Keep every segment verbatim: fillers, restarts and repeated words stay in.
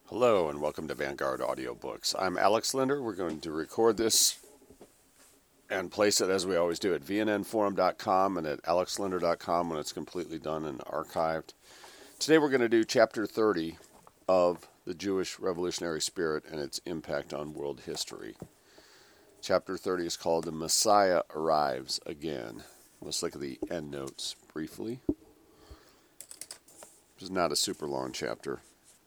Hello and welcome to Vanguard Audiobooks. I'm Alex Linder. We're going to record this and place it as we always do at v n n forum dot com and at alex linder dot com when it's completely done and archived. Today we're going to do Chapter thirty of The Jewish Revolutionary Spirit and its Impact on World History. Chapter thirty is called The Messiah Arrives Again. Let's look at the endnotes briefly. This is not a super long chapter.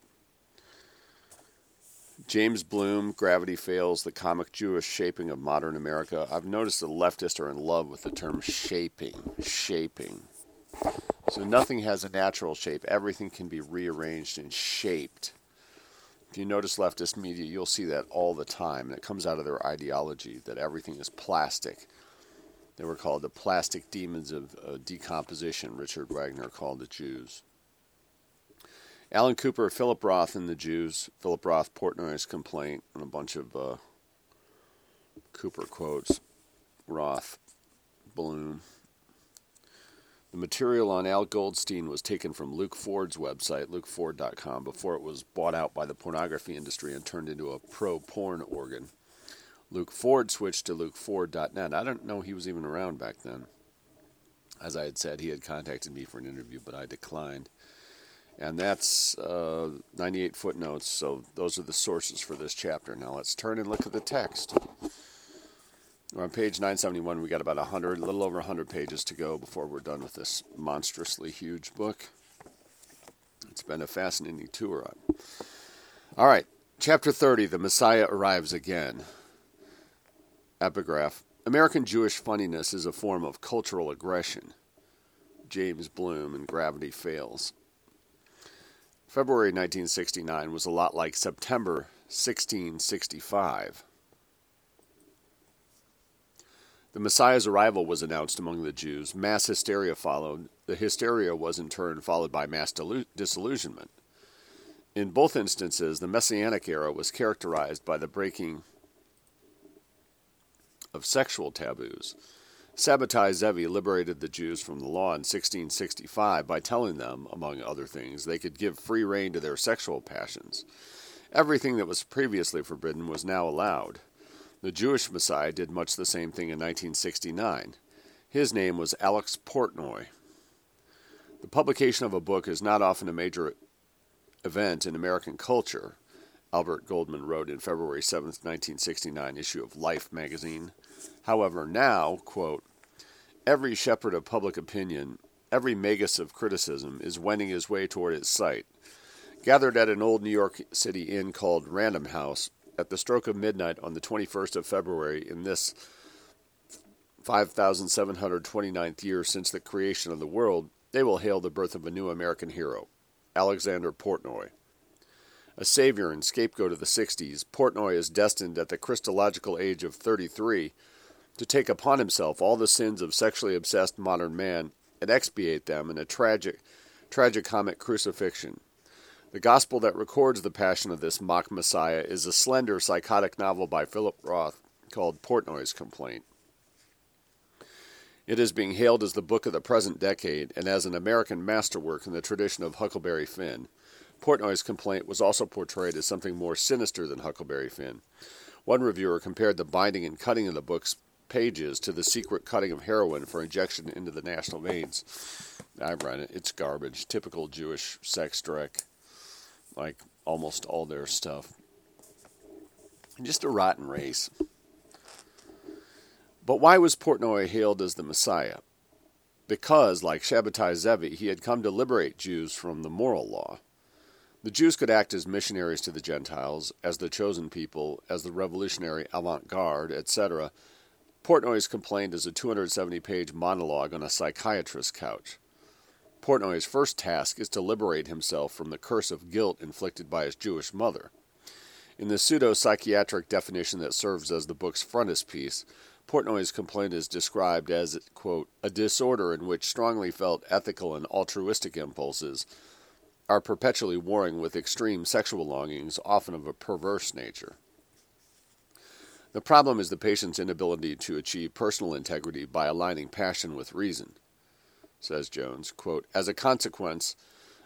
James Bloom, Gravity Fails, the Comic Jewish Shaping of Modern America. I've noticed the leftists are in love with the term shaping. Shaping. So nothing has a natural shape. Everything can be rearranged and shaped. If you notice leftist media, you'll see that all the time. And it comes out of their ideology that everything is plastic. They were called the plastic demons of uh, decomposition, Richard Wagner called the Jews. Alan Cooper, Philip Roth and the Jews, Philip Roth, Portnoy's Complaint, and a bunch of uh, Cooper quotes, Roth, Bloom. The material on Al Goldstein was taken from Luke Ford's website, luke ford dot com, before it was bought out by the pornography industry and turned into a pro-porn organ. Luke Ford switched to luke ford dot net. I don't know he was even around back then. As I had said, he had contacted me for an interview, but I declined. And that's uh, ninety-eight footnotes, so those are the sources for this chapter. Now let's turn and look at the text. We're on page nine seventy-one. We got about one hundred, a little over one hundred pages to go before we're done with this monstrously huge book. It's been a fascinating tour on. All right, chapter thirty, The Messiah Arrives Again. Epigraph. American Jewish funniness is a form of cultural aggression. James Bloom and Gravity Fails. February nineteen sixty-nine was a lot like September sixteen sixty-five. The Messiah's arrival was announced among the Jews. Mass hysteria followed. The hysteria was in turn followed by mass disillusionment. In both instances, the Messianic era was characterized by the breaking of sexual taboos. Sabbatai Zevi liberated the Jews from the law in sixteen sixty-five by telling them, among other things, they could give free rein to their sexual passions. Everything that was previously forbidden was now allowed. The Jewish Messiah did much the same thing in nineteen sixty-nine. His name was Alex Portnoy. The publication of a book is not often a major event in American culture, Albert Goldman wrote in February seventh, nineteen sixty-nine issue of Life magazine. However, now, quote, every shepherd of public opinion, every magus of criticism is wending his way toward its site. Gathered at an old New York City inn called Random House, at the stroke of midnight on the twenty-first of February in this five thousand seven hundred twenty-ninth year since the creation of the world, they will hail the birth of a new American hero, Alexander Portnoy. A savior and scapegoat of the sixties, Portnoy is destined at the Christological age of thirty-three to take upon himself all the sins of sexually obsessed modern man and expiate them in a tragic, tragicomic crucifixion. The gospel that records the passion of this mock Messiah is a slender, psychotic novel by Philip Roth called Portnoy's Complaint. It is being hailed as the book of the present decade and as an American masterwork in the tradition of Huckleberry Finn. Portnoy's Complaint was also portrayed as something more sinister than Huckleberry Finn. One reviewer compared the binding and cutting of the book's pages to the secret cutting of heroin for injection into the national veins. I've read it. It's garbage. Typical Jewish sex direct, like almost all their stuff. Just a rotten race. But why was Portnoy hailed as the Messiah? Because, like Shabbatai Zevi, he had come to liberate Jews from the moral law. The Jews could act as missionaries to the Gentiles, as the chosen people, as the revolutionary avant-garde, et cetera. Portnoy's Complaint is a two hundred seventy page monologue on a psychiatrist's couch. Portnoy's first task is to liberate himself from the curse of guilt inflicted by his Jewish mother. In the pseudo-psychiatric definition that serves as the book's frontispiece, Portnoy's Complaint is described as, quote, a disorder in which strongly felt ethical and altruistic impulses are perpetually warring with extreme sexual longings, often of a perverse nature. The problem is the patient's inability to achieve personal integrity by aligning passion with reason. Says Jones, quote, as a consequence,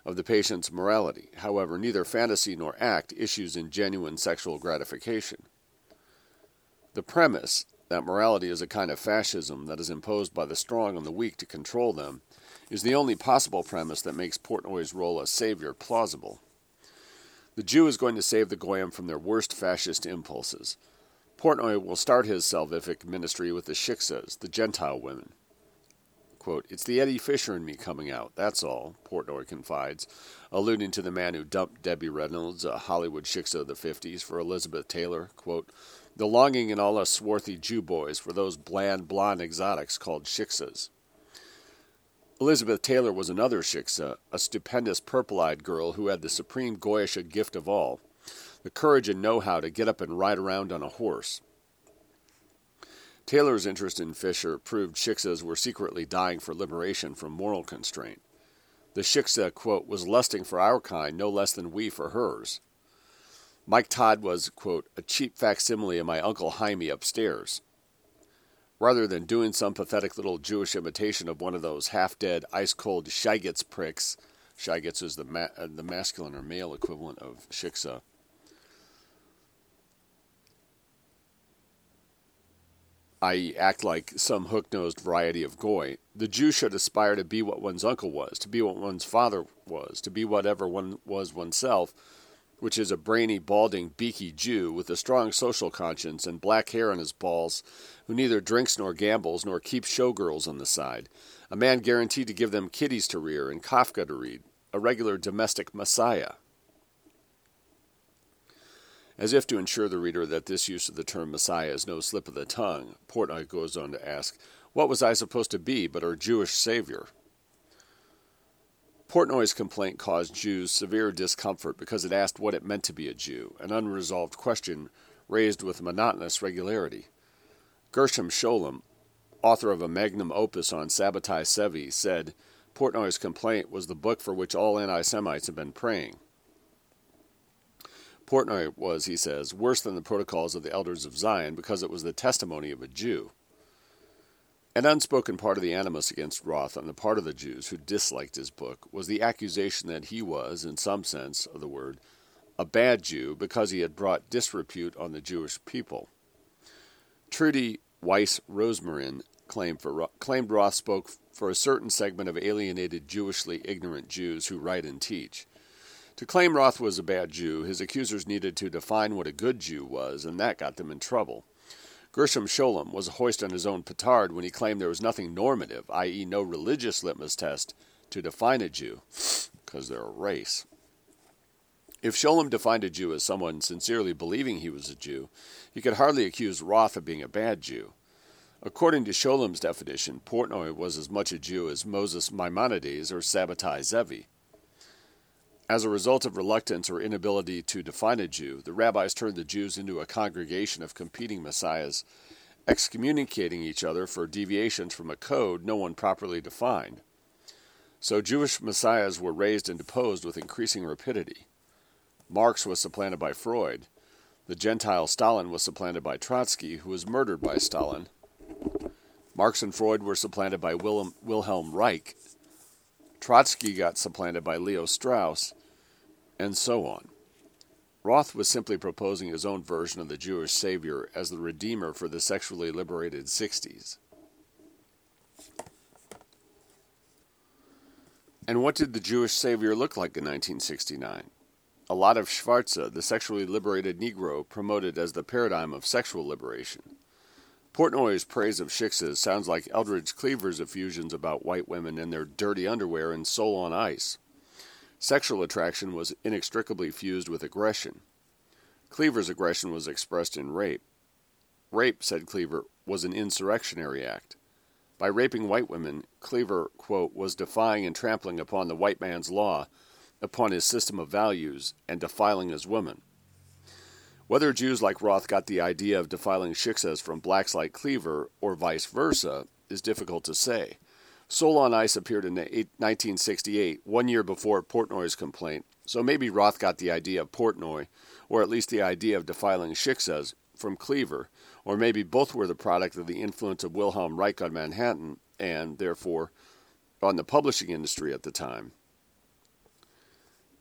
of the patient's morality. However, neither fantasy nor act issues in genuine sexual gratification. The premise that morality is a kind of fascism that is imposed by the strong on the weak to control them is the only possible premise that makes Portnoy's role as savior plausible. The Jew is going to save the Goyim from their worst fascist impulses. Portnoy will start his salvific ministry with the Shiksas, the Gentile women. Quote, "It's the Eddie Fisher in me coming out, that's all," Portnoy confides, alluding to the man who dumped Debbie Reynolds, a Hollywood Shiksa of the fifties, for Elizabeth Taylor. Quote, "The longing in all us swarthy Jew boys for those bland, blonde exotics called Shiksas." Elizabeth Taylor was another Shiksa, a stupendous purple-eyed girl who had the supreme Goyish gift of all, the courage and know-how to get up and ride around on a horse. Taylor's interest in Fisher proved Shiksas were secretly dying for liberation from moral constraint. The Shiksa, quote, "was lusting for our kind no less than we for hers." Mike Todd was, quote, "a cheap facsimile of my Uncle Jaime upstairs." Rather than doing some pathetic little Jewish imitation of one of those half-dead, ice-cold Shigitz pricks, Shigitz is the, ma- uh, the masculine or male equivalent of Shiksa, that is act like some hook-nosed variety of Goy, the Jew should aspire to be what one's uncle was, to be what one's father was, to be whatever one was oneself, which is a brainy, balding, beaky Jew with a strong social conscience and black hair on his balls, who neither drinks nor gambles nor keeps showgirls on the side, a man guaranteed to give them kiddies to rear and Kafka to read, a regular domestic messiah. As if to ensure the reader that this use of the term messiah is no slip of the tongue, Portnoy goes on to ask, "What was I supposed to be but our Jewish savior?" Portnoy's complaint caused Jews severe discomfort because it asked what it meant to be a Jew, an unresolved question raised with monotonous regularity. Gershom Scholem, author of a magnum opus on Sabbatai Sevi, said Portnoy's complaint was the book for which all anti-Semites have been praying. Portnoy was, he says, worse than the protocols of the elders of Zion because it was the testimony of a Jew. An unspoken part of the animus against Roth on the part of the Jews who disliked his book was the accusation that he was, in some sense of the word, a bad Jew because he had brought disrepute on the Jewish people. Trudy Weiss Rosmarin claimed, for, claimed Roth spoke for a certain segment of alienated Jewishly ignorant Jews who write and teach. To claim Roth was a bad Jew, his accusers needed to define what a good Jew was, and that got them in trouble. Gershom Scholem was a hoist on his own petard when he claimed there was nothing normative, that is no religious litmus test, to define a Jew, because they're a race. If Scholem defined a Jew as someone sincerely believing he was a Jew, he could hardly accuse Roth of being a bad Jew. According to Scholem's definition, Portnoy was as much a Jew as Moses Maimonides or Sabbatai Zevi. As a result of reluctance or inability to define a Jew, the rabbis turned the Jews into a congregation of competing messiahs, excommunicating each other for deviations from a code no one properly defined. So Jewish messiahs were raised and deposed with increasing rapidity. Marx was supplanted by Freud. The Gentile Stalin was supplanted by Trotsky, who was murdered by Stalin. Marx and Freud were supplanted by Wilhelm, Wilhelm Reich. Trotsky got supplanted by Leo Strauss, and so on. Roth was simply proposing his own version of the Jewish savior as the redeemer for the sexually liberated sixties. And what did the Jewish savior look like in nineteen sixty-nine? A lot of Schwarze, the sexually liberated Negro, promoted as the paradigm of sexual liberation. Portnoy's praise of Shiksas sounds like Eldridge Cleaver's effusions about white women and their dirty underwear and soul on ice. Sexual attraction was inextricably fused with aggression. Cleaver's aggression was expressed in rape. Rape, said Cleaver, was an insurrectionary act. By raping white women, Cleaver, quote, was defying and trampling upon the white man's law, upon his system of values, and defiling his woman. Whether Jews like Roth got the idea of defiling Shiksas from blacks like Cleaver, or vice versa, is difficult to say. Soul on Ice appeared in nineteen sixty-eight, one year before Portnoy's complaint, so maybe Roth got the idea of Portnoy, or at least the idea of defiling Shiksas, from Cleaver, or maybe both were the product of the influence of Wilhelm Reich on Manhattan, and, therefore, on the publishing industry at the time.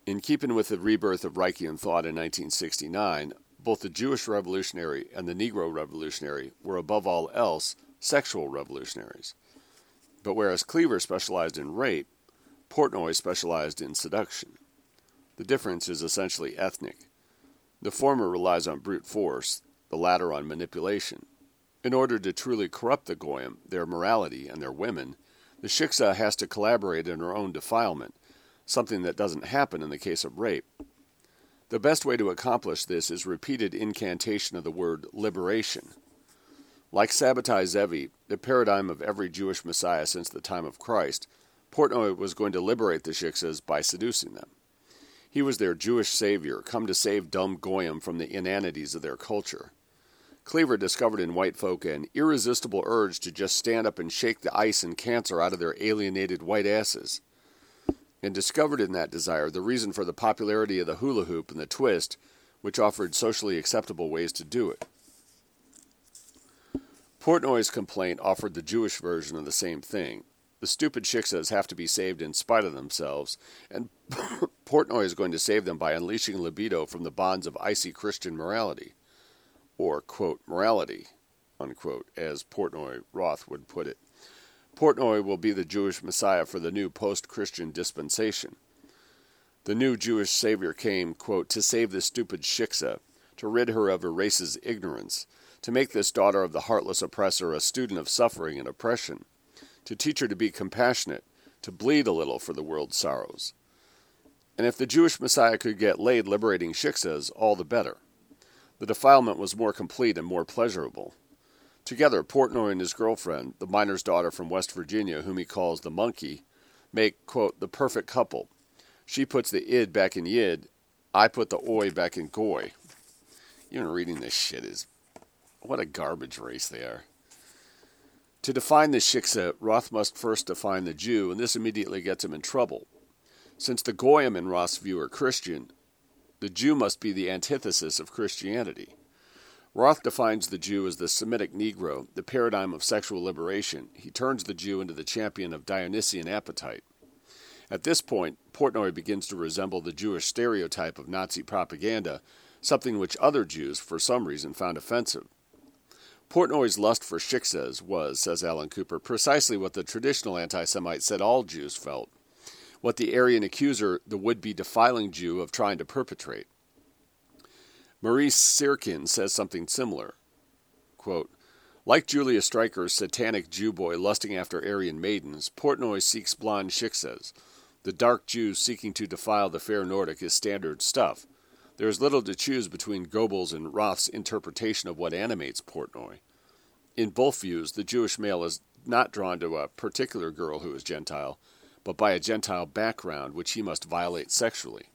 In keeping with the rebirth of Reichian thought in nineteen sixty-nine, both the Jewish revolutionary and the Negro revolutionary were above all else sexual revolutionaries. But whereas Cleaver specialized in rape, Portnoy specialized in seduction. The difference is essentially ethnic. The former relies on brute force, the latter on manipulation. In order to truly corrupt the Goyim, their morality, and their women, the Shiksa has to collaborate in her own defilement, something that doesn't happen in the case of rape. The best way to accomplish this is repeated incantation of the word liberation. Like Sabbatai Zevi, the paradigm of every Jewish Messiah since the time of Christ, Portnoy was going to liberate the Shiksas by seducing them. He was their Jewish savior, come to save dumb Goyim from the inanities of their culture. Cleaver discovered in white folk an irresistible urge to just stand up and shake the ice and cancer out of their alienated white asses, and discovered in that desire the reason for the popularity of the hula hoop and the twist, which offered socially acceptable ways to do it. Portnoy's complaint offered the Jewish version of the same thing. The stupid Shiksas have to be saved in spite of themselves, and Portnoy is going to save them by unleashing libido from the bonds of icy Christian morality, or, quote, morality, unquote, as Portnoy Roth would put it. Portnoy will be the Jewish Messiah for the new post-Christian dispensation. The new Jewish Savior came, quote, to save the stupid Shiksa, to rid her of her race's ignorance, to make this daughter of the heartless oppressor a student of suffering and oppression, to teach her to be compassionate, to bleed a little for the world's sorrows. And if the Jewish Messiah could get laid liberating Shiksas, all the better. The defilement was more complete and more pleasurable. Together, Portnoy and his girlfriend, the miner's daughter from West Virginia, whom he calls the monkey, make, quote, the perfect couple. She puts the id back in yid, I put the oi back in goy. Even reading this shit is, what a garbage race they are. To define the Shiksa, Roth must first define the Jew, and this immediately gets him in trouble. Since the Goyim in Roth's view are Christian, the Jew must be the antithesis of Christianity. Roth defines the Jew as the Semitic Negro, the paradigm of sexual liberation. He turns the Jew into the champion of Dionysian appetite. At this point, Portnoy begins to resemble the Jewish stereotype of Nazi propaganda, something which other Jews, for some reason, found offensive. Portnoy's lust for Shiksas was, says Alan Cooper, precisely what the traditional anti-Semite said all Jews felt, what the Aryan accuser, the would-be defiling Jew, of trying to perpetrate. Maurice Sirkin says something similar. Quote, like Julia Stryker's satanic Jew boy lusting after Aryan maidens, Portnoy seeks blonde Shiksas. The dark Jew seeking to defile the fair Nordic is standard stuff. There is little to choose between Goebbels and Roth's interpretation of what animates Portnoy. In both views, the Jewish male is not drawn to a particular girl who is Gentile, but by a Gentile background which he must violate sexually.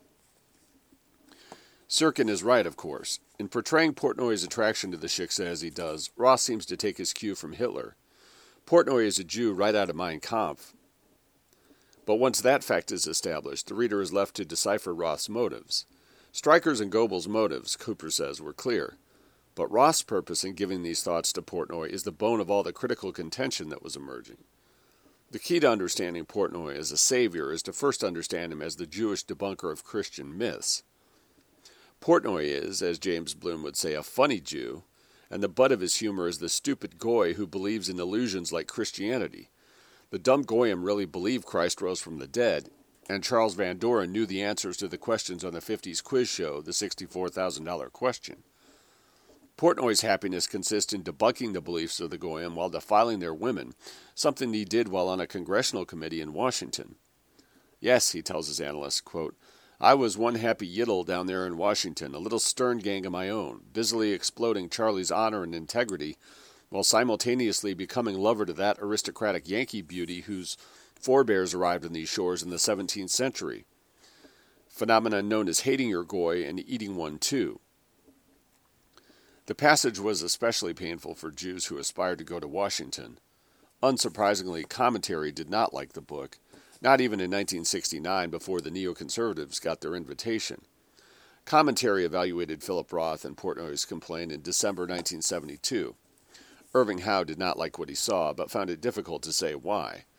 Sirkin is right, of course. In portraying Portnoy's attraction to the Shiksa as he does, Roth seems to take his cue from Hitler. Portnoy is a Jew right out of Mein Kampf. But once that fact is established, the reader is left to decipher Roth's motives. Stryker's and Goebbels' motives, Cooper says, were clear. But Roth's purpose in giving these thoughts to Portnoy is the bone of all the critical contention that was emerging. The key to understanding Portnoy as a savior is to first understand him as the Jewish debunker of Christian myths. Portnoy is, as James Bloom would say, a funny Jew, and the butt of his humor is the stupid goy who believes in illusions like Christianity. The dumb goyim really believe Christ rose from the dead, and Charles Van Doren knew the answers to the questions on the fifties quiz show, the sixty-four thousand dollars question. Portnoy's happiness consists in debunking the beliefs of the goyim while defiling their women, something he did while on a congressional committee in Washington. Yes, he tells his analysts, quote, I was one happy yiddle down there in Washington, a little stern gang of my own, busily exploding Charlie's honor and integrity, while simultaneously becoming lover to that aristocratic Yankee beauty whose forebears arrived on these shores in the seventeenth century. Phenomenon known as hating your goy and eating one too. The passage was especially painful for Jews who aspired to go to Washington. Unsurprisingly, commentary did not like the book, not even in nineteen sixty-nine before the neoconservatives got their invitation. Commentary evaluated Philip Roth and Portnoy's complaint in December nineteen seventy-two. Irving Howe did not like what he saw, but found it difficult to say why.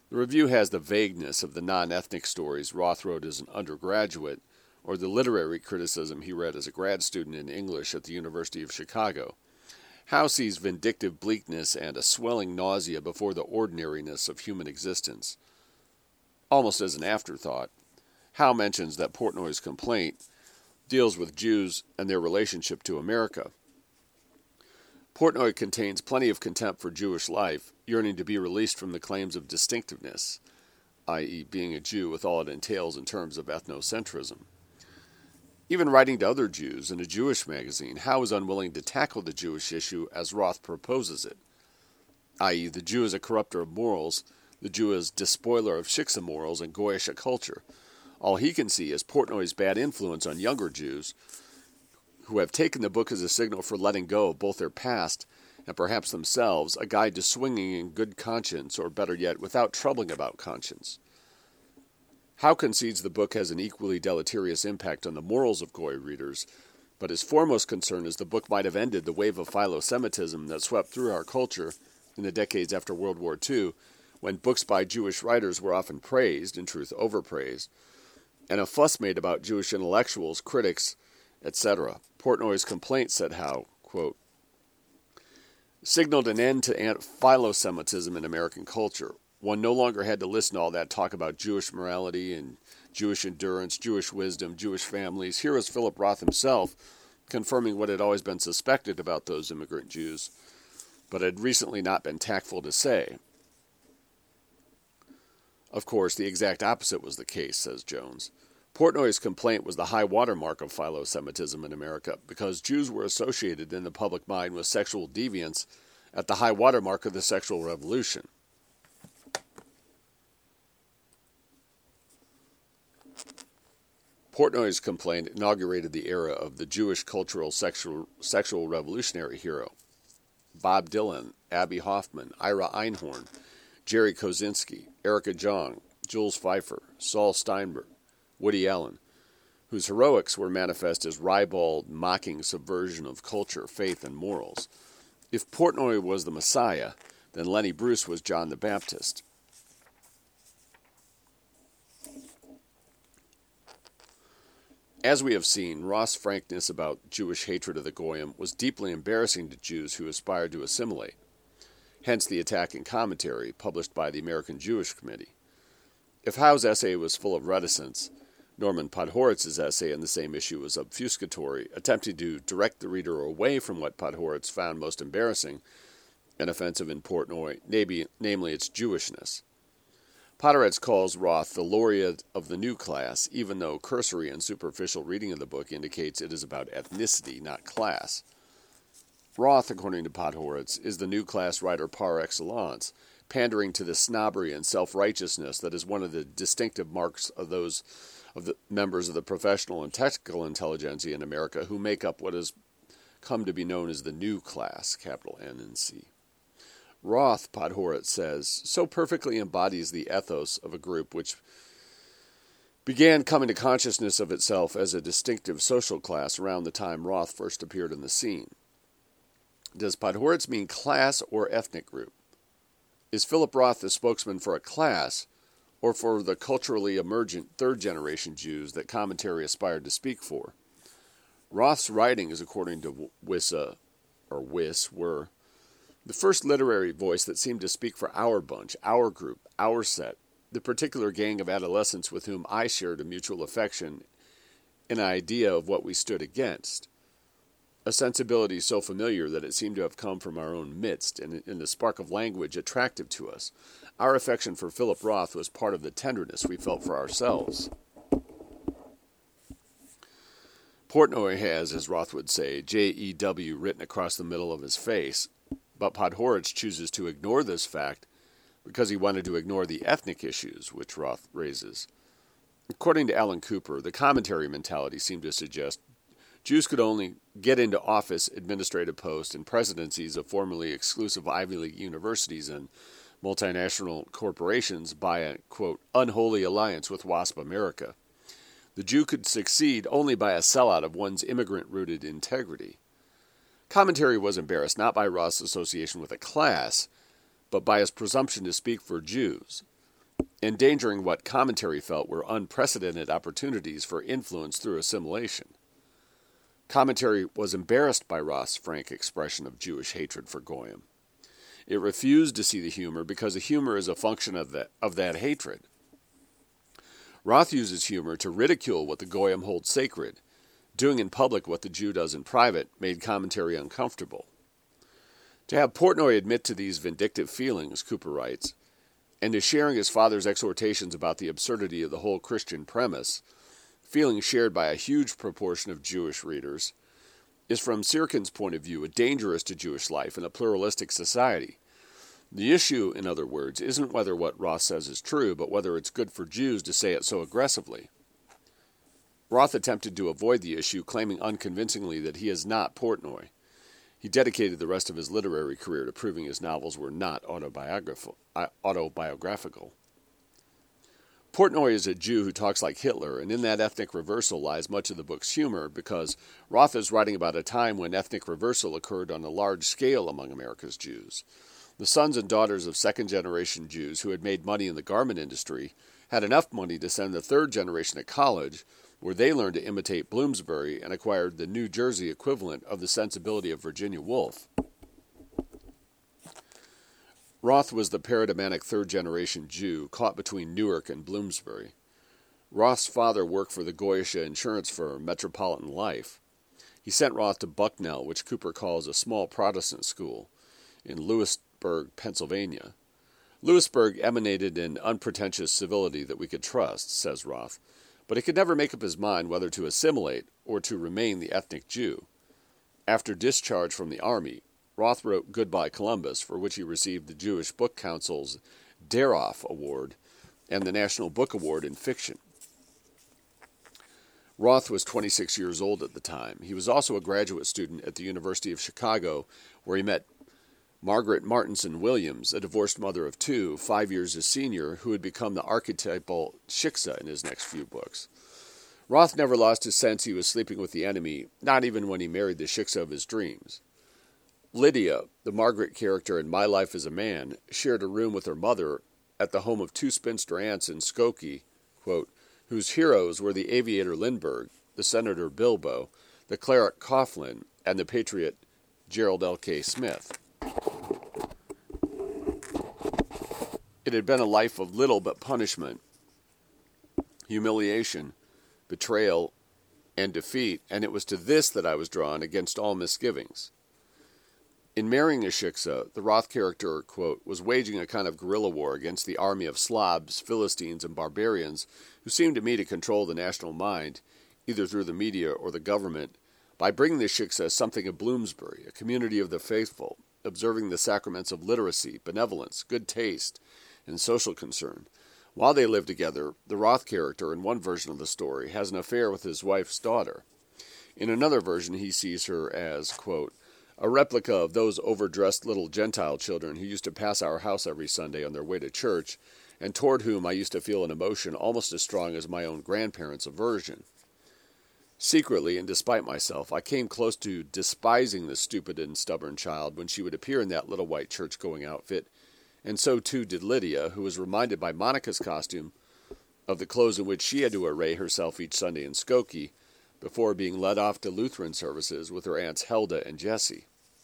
The review has the vagueness of the non-ethnic stories Roth wrote as an undergraduate, or the literary criticism he read as a grad student in English at the University of Chicago. Howe sees vindictive bleakness and a swelling nausea before the ordinariness of human existence. Almost as an afterthought, Howe mentions that Portnoy's complaint deals with Jews and their relationship to America. Portnoy contains plenty of contempt for Jewish life, yearning to be released from the claims of distinctiveness, that is being a Jew with all it entails in terms of ethnocentrism. Even writing to other Jews in a Jewish magazine, Howe is unwilling to tackle the Jewish issue as Roth proposes it, that is the Jew is a corrupter of morals, the Jew is despoiler of shiksa morals and Goyish culture. All he can see is Portnoy's bad influence on younger Jews, who have taken the book as a signal for letting go of both their past and perhaps themselves, a guide to swinging in good conscience, or better yet, without troubling about conscience. Howe concedes the book has an equally deleterious impact on the morals of Goy readers, but his foremost concern is the book might have ended the wave of philo-Semitism that swept through our culture in the decades after World War Two, when books by Jewish writers were often praised, in truth overpraised, and a fuss made about Jewish intellectuals, critics, et cetera. Portnoy's complaint, said Howe, quote, signaled an end to philo-Semitism in American culture. One no longer had to listen to all that talk about Jewish morality and Jewish endurance, Jewish wisdom, Jewish families. Here is Philip Roth himself confirming what had always been suspected about those immigrant Jews, but had recently not been tactful to say. Of course, the exact opposite was the case, says Jones. Portnoy's complaint was the high watermark of philo-Semitism in America, because Jews were associated in the public mind with sexual deviance at the high watermark of the sexual revolution. Portnoy's complaint inaugurated the era of the Jewish cultural sexual, sexual revolutionary hero. Bob Dylan, Abby Hoffman, Ira Einhorn, Jerry Kosinski, Erica Jong, Jules Feiffer, Saul Steinberg, Woody Allen, whose heroics were manifest as ribald, mocking subversion of culture, faith, and morals. If Portnoy was the Messiah, then Lenny Bruce was John the Baptist. As we have seen, Roth's frankness about Jewish hatred of the Goyim was deeply embarrassing to Jews who aspired to assimilate. Hence the attack and commentary published by the American Jewish Committee. If Howe's essay was full of reticence, Norman Podhoretz's essay on the same issue was obfuscatory, attempting to direct the reader away from what Podhoretz found most embarrassing and offensive in Portnoy, namely its Jewishness. Podhoretz calls Roth the laureate of the new class, even though cursory and superficial reading of the book indicates it is about ethnicity, not class. Roth, according to Podhoretz, is the new class writer par excellence, pandering to the snobbery and self-righteousness that is one of the distinctive marks of those of the members of the professional and technical intelligentsia in America who make up what has come to be known as the new class, capital N and C. Roth, Podhoretz says, so perfectly embodies the ethos of a group which began coming to consciousness of itself as a distinctive social class around the time Roth first appeared on the scene. Does Podhoretz mean class or ethnic group? Is Philip Roth the spokesman for a class or for the culturally emergent third-generation Jews that commentary aspired to speak for? Roth's writings, according to Wissa, or Wiss, were the first literary voice that seemed to speak for our bunch, our group, our set, the particular gang of adolescents with whom I shared a mutual affection, an idea of what we stood against. A sensibility so familiar that it seemed to have come from our own midst, and in the spark of language attractive to us. Our affection for Philip Roth was part of the tenderness we felt for ourselves. Portnoy has, as Roth would say, J E W written across the middle of his face, but Podhoretz chooses to ignore this fact because he wanted to ignore the ethnic issues which Roth raises. According to Alan Cooper, the commentary mentality seemed to suggest Jews could only get into office, administrative posts, and presidencies of formerly exclusive Ivy League universities and multinational corporations by a, quote, unholy alliance with WASP America. The Jew could succeed only by a sellout of one's immigrant-rooted integrity. Commentary was embarrassed not by Roth's association with a class, but by his presumption to speak for Jews. endangering what commentary felt were unprecedented opportunities for influence through assimilation. Commentary was embarrassed by Roth's frank expression of Jewish hatred for Goyim. It refused to see the humor because the humor is a function of that, of that hatred. Roth uses humor to ridicule what the Goyim hold sacred. Doing in public what the Jew does in private made commentary uncomfortable. To have Portnoy admit to these vindictive feelings, Cooper writes, and to sharing his father's exhortations about the absurdity of the whole Christian premise, feelings shared by a huge proportion of Jewish readers, is from Sirkin's point of view dangerous to Jewish life in a pluralistic society. The issue, in other words, isn't whether what Roth says is true, but whether it's good for Jews to say it so aggressively. Roth attempted to avoid the issue, claiming unconvincingly that he is not Portnoy. He dedicated the rest of his literary career to proving his novels were not autobiographical. autobiographical. Portnoy is a Jew who talks like Hitler, and in that ethnic reversal lies much of the book's humor, because Roth is writing about a time when ethnic reversal occurred on a large scale among America's Jews. The sons and daughters of second-generation Jews who had made money in the garment industry had enough money to send the third generation to college, where they learned to imitate Bloomsbury and acquired the New Jersey equivalent of the sensibility of Virginia Woolf. Roth was the paradigmatic third-generation Jew caught between Newark and Bloomsbury. Roth's father worked for the Goyische insurance firm Metropolitan Life. He sent Roth to Bucknell, which Cooper calls a small Protestant school, in Lewisburg, Pennsylvania. Lewisburg emanated an unpretentious civility that we could trust, says Roth, but he could never make up his mind whether to assimilate or to remain the ethnic Jew. After discharge from the army, Roth wrote Goodbye Columbus, for which he received the Jewish Book Council's Daroff Award and the National Book Award in Fiction. Roth was twenty-six years old at the time. He was also a graduate student at the University of Chicago, where he met Margaret Martinson Williams, a divorced mother of two, five years his senior, who would become the archetypal Shiksa in his next few books. Roth never lost his sense he was sleeping with the enemy, not even when he married the Shiksa of his dreams. Lydia, the Margaret character in My Life as a Man, shared a room with her mother at the home of two spinster aunts in Skokie, quote, whose heroes were the aviator Lindbergh, the senator Bilbo, the cleric Coughlin, and the patriot Gerald L K. Smith. It had been a life of little but punishment, humiliation, betrayal, and defeat, and it was to this that I was drawn against all misgivings. In marrying a Shiksa, the Roth character, quote, was waging a kind of guerrilla war against the army of Slavs, Philistines, and barbarians who seemed to me to control the national mind, either through the media or the government, by bringing the Shiksa something of Bloomsbury, a community of the faithful, observing the sacraments of literacy, benevolence, good taste, and social concern. While they live together, the Roth character, in one version of the story, has an affair with his wife's daughter. In another version, he sees her as, quote, a replica of those overdressed little Gentile children who used to pass our house every Sunday on their way to church, and toward whom I used to feel an emotion almost as strong as my own grandparents' aversion. Secretly, and despite myself, I came close to despising the stupid and stubborn child when she would appear in that little white church-going outfit, and so too did Lydia, who was reminded by Monica's costume of the clothes in which she had to array herself each Sunday in Skokie, before being led off to Lutheran services with her aunts Helda and Jessie.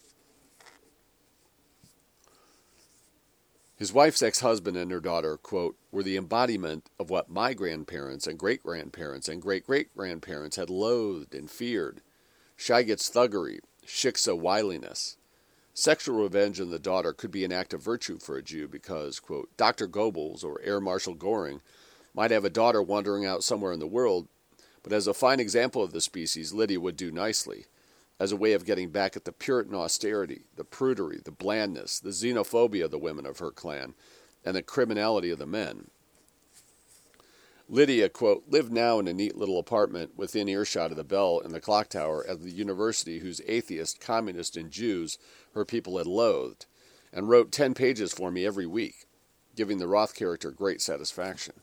His wife's ex-husband and her daughter, quote, were the embodiment of what my grandparents and great-grandparents and great-great-grandparents had loathed and feared: Shaiget's thuggery, Shiksa wiliness. Sexual revenge in the daughter could be an act of virtue for a Jew because, quote, Doctor Goebbels or Air Marshal Goring might have a daughter wandering out somewhere in the world, but as a fine example of the species, Lydia would do nicely, as a way of getting back at the Puritan austerity, the prudery, the blandness, the xenophobia of the women of her clan, and the criminality of the men. Lydia, quote, lived now in a neat little apartment within earshot of the bell in the clock tower at the university whose atheists, communists, and Jews her people had loathed, and wrote ten pages for me every week, giving the Roth character great satisfaction.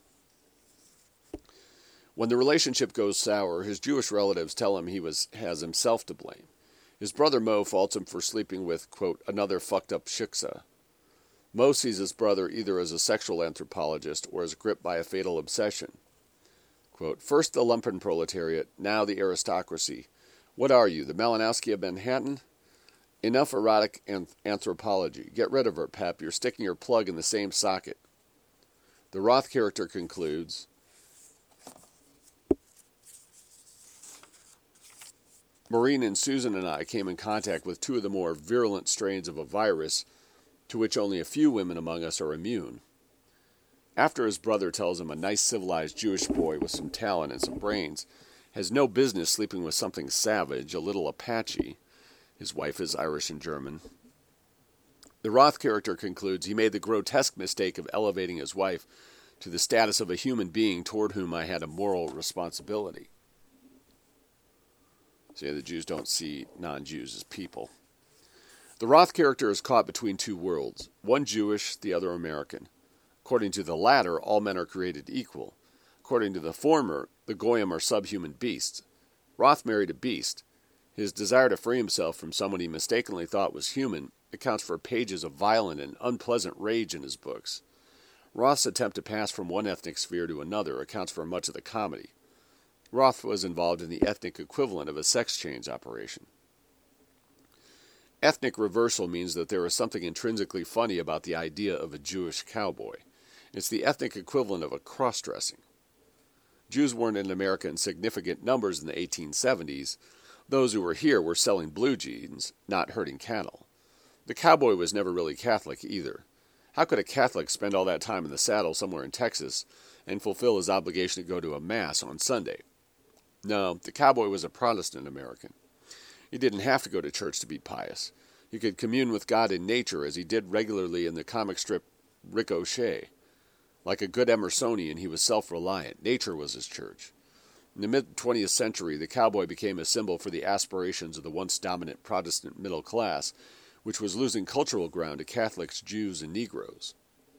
When the relationship goes sour, his Jewish relatives tell him he was has himself to blame. His brother Mo faults him for sleeping with, quote, another fucked-up Shiksa. Mo sees his brother either as a sexual anthropologist or as gripped by a fatal obsession. Quote, "First the lumpen proletariat, now the aristocracy. What are you, the Malinowski of Manhattan? Enough erotic anth- anthropology. Get rid of her, Pep. You're sticking your plug in the same socket." The Roth character concludes, "Maureen and Susan and I came in contact with two of the more virulent strains of a virus to which only a few women among us are immune. After his brother tells him a nice civilized Jewish boy with some talent and some brains has no business sleeping with something savage, a little Apache, his wife is Irish and German, the Roth character concludes he made the grotesque mistake of elevating his wife to the status of a human being toward whom I had a moral responsibility." See, the Jews don't see non-Jews as people. The Roth character is caught between two worlds, one Jewish, the other American. According to the latter, all men are created equal. According to the former, the Goyim are subhuman beasts. Roth married a beast. His desire to free himself from someone he mistakenly thought was human accounts for pages of violent and unpleasant rage in his books. Roth's attempt to pass from one ethnic sphere to another accounts for much of the comedy. Roth was involved in the ethnic equivalent of a sex change operation. Ethnic reversal means that there is something intrinsically funny about the idea of a Jewish cowboy. It's the ethnic equivalent of a cross-dressing. Jews weren't in America in significant numbers in the eighteen seventies. Those who were here were selling blue jeans, not herding cattle. The cowboy was never really Catholic either. How could a Catholic spend all that time in the saddle somewhere in Texas and fulfill his obligation to go to a mass on Sunday? No, the cowboy was a Protestant American. He didn't have to go to church to be pious. He could commune with God in nature as he did regularly in the comic strip Ricochet. Like a good Emersonian, he was self-reliant. Nature was his church. In the mid-twentieth century, the cowboy became a symbol for the aspirations of the once dominant Protestant middle class, which was losing cultural ground to Catholics, Jews, and Negroes.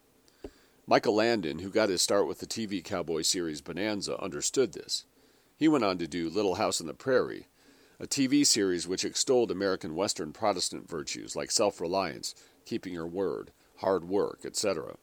Michael Landon, who got his start with the T V cowboy series Bonanza, understood this. He went on to do Little House on the Prairie, a T V series which extolled American Western Protestant virtues like self-reliance, keeping your word, hard work, et cetera.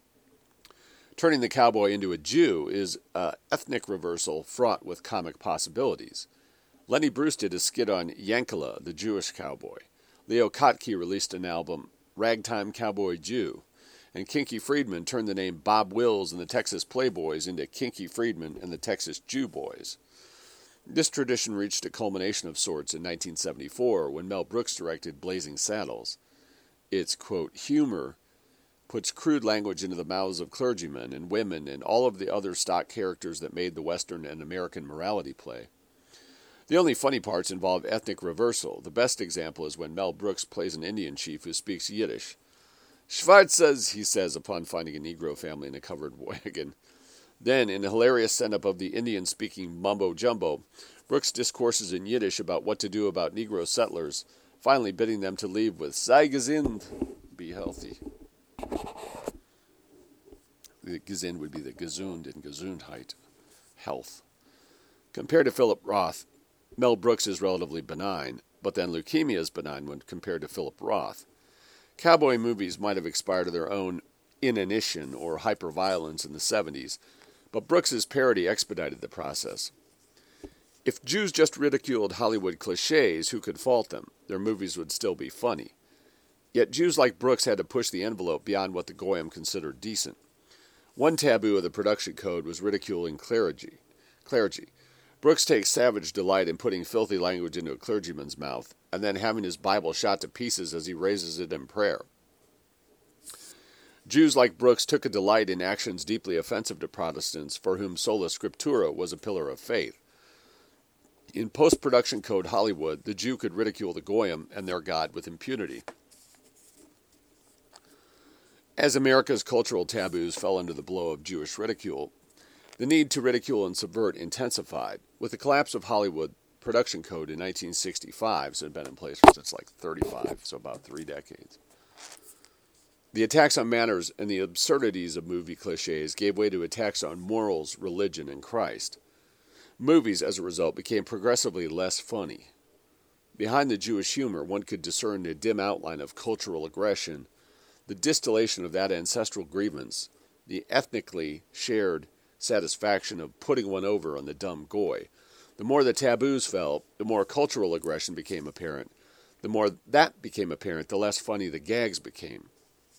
Turning the cowboy into a Jew is an ethnic reversal fraught with comic possibilities. Lenny Bruce did a skit on Yankala, the Jewish cowboy. Leo Kottke released an album, Ragtime Cowboy Jew. And Kinky Friedman turned the name Bob Wills and the Texas Playboys into Kinky Friedman and the Texas Jew Boys. This tradition reached a culmination of sorts in nineteen seventy-four when Mel Brooks directed Blazing Saddles. Its, quote, humor puts crude language into the mouths of clergymen and women and all of the other stock characters that made the Western and American morality play. The only funny parts involve ethnic reversal. The best example is when Mel Brooks plays an Indian chief who speaks Yiddish. "Schwarzes," he says upon finding a Negro family in a covered wagon. Then, in a hilarious send-up of the Indian-speaking mumbo-jumbo, Brooks discourses in Yiddish about what to do about Negro settlers, finally bidding them to leave with "Sei gesind," be healthy. The gesind would be the gesund in Gesundheit, health. Compared to Philip Roth, Mel Brooks is relatively benign, but then leukemia is benign when compared to Philip Roth. Cowboy movies might have expired of their own inanition or hyperviolence in the seventies, but Brooks's parody expedited the process. If Jews just ridiculed Hollywood cliches, who could fault them? Their movies would still be funny. Yet Jews like Brooks had to push the envelope beyond what the Goyim considered decent. One taboo of the production code was ridiculing clergy. clergy. Brooks takes savage delight in putting filthy language into a clergyman's mouth, and then having his Bible shot to pieces as he raises it in prayer. Jews like Brooks took a delight in actions deeply offensive to Protestants, for whom sola scriptura was a pillar of faith. In post-production code Hollywood, the Jew could ridicule the Goyim and their God with impunity. As America's cultural taboos fell under the blow of Jewish ridicule, the need to ridicule and subvert intensified. With the collapse of Hollywood production code in nineteen sixty-five, so it had been in place since like thirty-five, so about three decades. The attacks on manners and the absurdities of movie cliches gave way to attacks on morals, religion, and Christ. Movies, as a result, became progressively less funny. Behind the Jewish humor, one could discern a dim outline of cultural aggression the distillation of that ancestral grievance, the ethnically shared satisfaction of putting one over on the dumb goy. The more the taboos fell, the more cultural aggression became apparent. The more that became apparent, the less funny the gags became.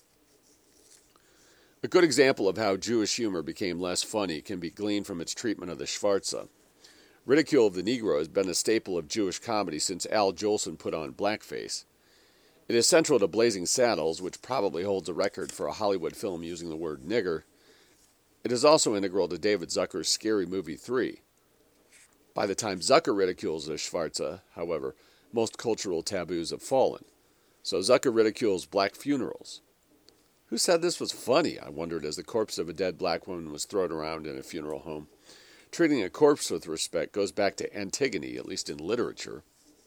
A good example of how Jewish humor became less funny can be gleaned from its treatment of the Schwarze. Ridicule of the Negro has been a staple of Jewish comedy since Al Jolson put on blackface. It is central to Blazing Saddles, which probably holds a record for a Hollywood film using the word nigger. It is also integral to David Zucker's Scary Movie three. By the time Zucker ridicules the Schwarze, however, most cultural taboos have fallen. So Zucker ridicules black funerals. Who said this was funny? I wondered as the corpse of a dead black woman was thrown around in a funeral home. Treating a corpse with respect goes back to Antigone, at least in literature.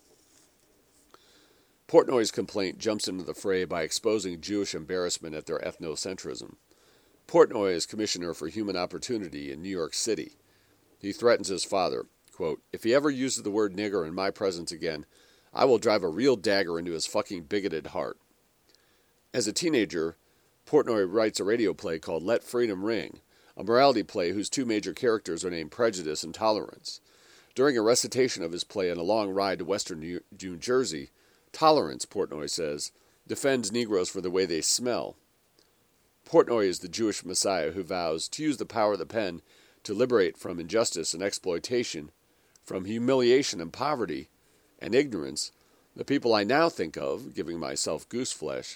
Portnoy's complaint jumps into the fray by exposing Jewish embarrassment at their ethnocentrism. Portnoy is Commissioner for Human Opportunity in New York City. He threatens his father, quote, "If he ever uses the word nigger in my presence again, I will drive a real dagger into his fucking bigoted heart." As a teenager, Portnoy writes a radio play called Let Freedom Ring, a morality play whose two major characters are named Prejudice and Tolerance. During a recitation of his play on a long ride to western New Jersey, Tolerance, Portnoy says, defends Negroes for the way they smell. Portnoy is the Jewish Messiah who vows to use the power of the pen to liberate from injustice and exploitation, from humiliation and poverty and ignorance, the people I now think of, giving myself gooseflesh,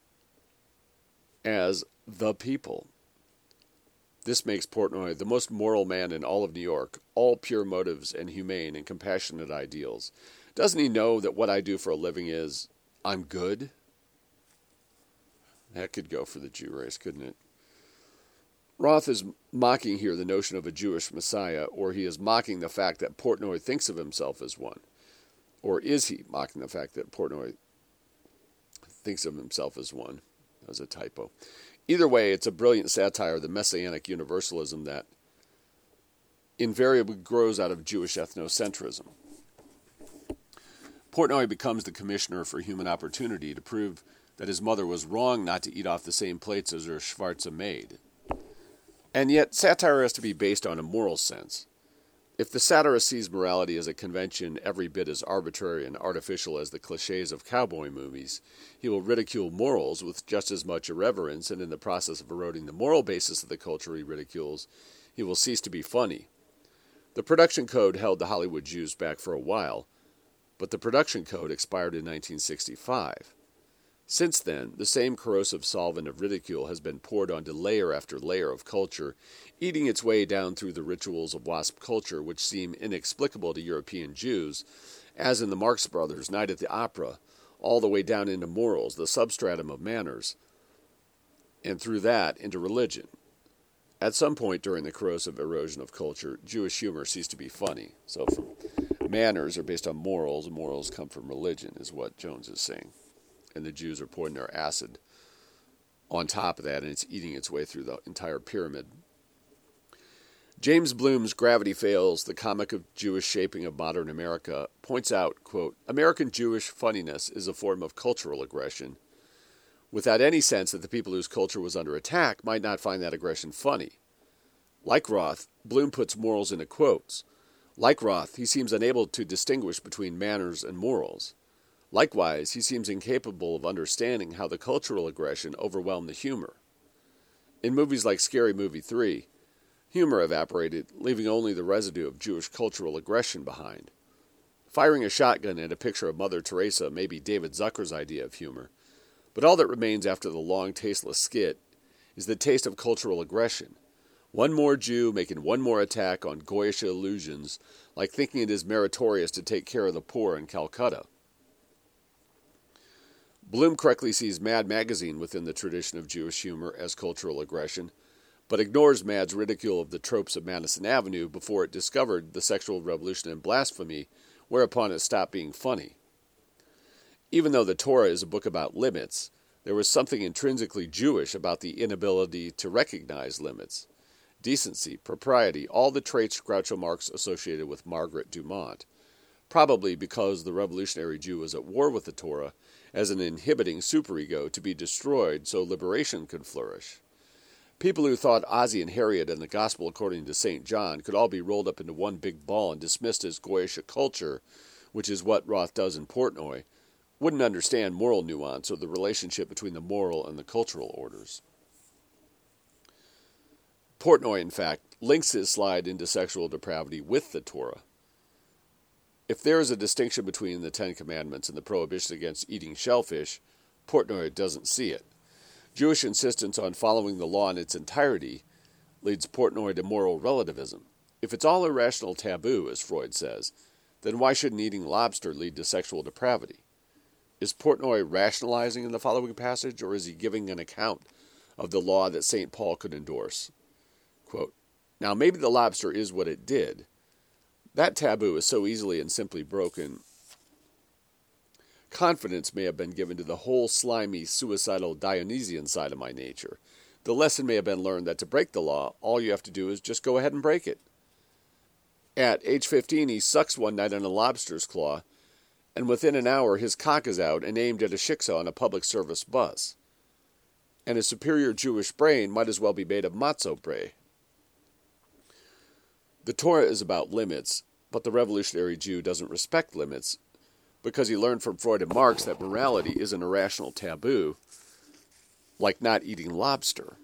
as the people. This makes Portnoy the most moral man in all of New York, all pure motives and humane and compassionate ideals. Doesn't he know that what I do for a living is, I'm good? That could go for the Jew race, couldn't it? Roth is mocking here the notion of a Jewish Messiah, or he is mocking the fact that Portnoy thinks of himself as one. Or is he mocking the fact that Portnoy thinks of himself as one? That was a typo. Either way, it's a brilliant satire of the Messianic universalism that invariably grows out of Jewish ethnocentrism. Portnoy becomes the Commissioner for Human Opportunity to prove that his mother was wrong not to eat off the same plates as her Schwarze maid. And yet, satire has to be based on a moral sense. If the satirist sees morality as a convention every bit as arbitrary and artificial as the cliches of cowboy movies, he will ridicule morals with just as much irreverence, and in the process of eroding the moral basis of the culture he ridicules, he will cease to be funny. The production code held the Hollywood Jews back for a while, but the production code expired in nineteen sixty-five. Since then, the same corrosive solvent of ridicule has been poured onto layer after layer of culture, eating its way down through the rituals of WASP culture which seem inexplicable to European Jews, as in the Marx Brothers' Night at the Opera, all the way down into morals, the substratum of manners, and through that into religion. At some point during the corrosive erosion of culture, Jewish humor ceased to be funny. So from manners are based on morals, and morals come from religion, is what Jones is saying. And the Jews are pouring their acid on top of that, and it's eating its way through the entire pyramid. James Bloom's Gravity Fails, the comic of Jewish shaping of modern America, points out, quote, American Jewish funniness is a form of cultural aggression, without any sense that the people whose culture was under attack might not find that aggression funny. Like Roth, Bloom puts morals into quotes. Like Roth, he seems unable to distinguish between manners and morals. Likewise, he seems incapable of understanding how the cultural aggression overwhelmed the humor. In movies like Scary Movie three, humor evaporated, leaving only the residue of Jewish cultural aggression behind. Firing a shotgun at a picture of Mother Teresa may be David Zucker's idea of humor, but all that remains after the long, tasteless skit is the taste of cultural aggression. One more Jew making one more attack on Goyish illusions, like thinking it is meritorious to take care of the poor in Calcutta. Bloom correctly sees Mad Magazine within the tradition of Jewish humor as cultural aggression, but ignores Mad's ridicule of the tropes of Madison Avenue before it discovered the sexual revolution and blasphemy, whereupon it stopped being funny. Even though the Torah is a book about limits, there was something intrinsically Jewish about the inability to recognize limits. Decency, propriety, all the traits Groucho Marx associated with Margaret Dumont. Probably because the revolutionary Jew was at war with the Torah as an inhibiting superego to be destroyed so liberation could flourish. People who thought Ozzie and Harriet and the Gospel according to Saint John could all be rolled up into one big ball and dismissed as Goyish culture, which is what Roth does in Portnoy, wouldn't understand moral nuance or the relationship between the moral and the cultural orders. Portnoy, in fact, links his slide into sexual depravity with the Torah. If there is a distinction between the Ten Commandments and the prohibition against eating shellfish, Portnoy doesn't see it. Jewish insistence on following the law in its entirety leads Portnoy to moral relativism. If it's all irrational taboo, as Freud says, then why shouldn't eating lobster lead to sexual depravity? Is Portnoy rationalizing in the following passage, or is he giving an account of the law that Saint Paul could endorse? Quote, "Now maybe the lobster is what it did. That taboo is so easily and simply broken. Confidence may have been given to the whole slimy, suicidal Dionysian side of my nature. The lesson may have been learned that to break the law, all you have to do is just go ahead and break it." At age fifteen, he sucks one night on a lobster's claw, and within an hour his cock is out and aimed at a shiksa on a public service bus. And his superior Jewish brain might as well be made of matzo bread. The Torah is about limits, but the revolutionary Jew doesn't respect limits because he learned from Freud and Marx that morality is an irrational taboo, like not eating lobster.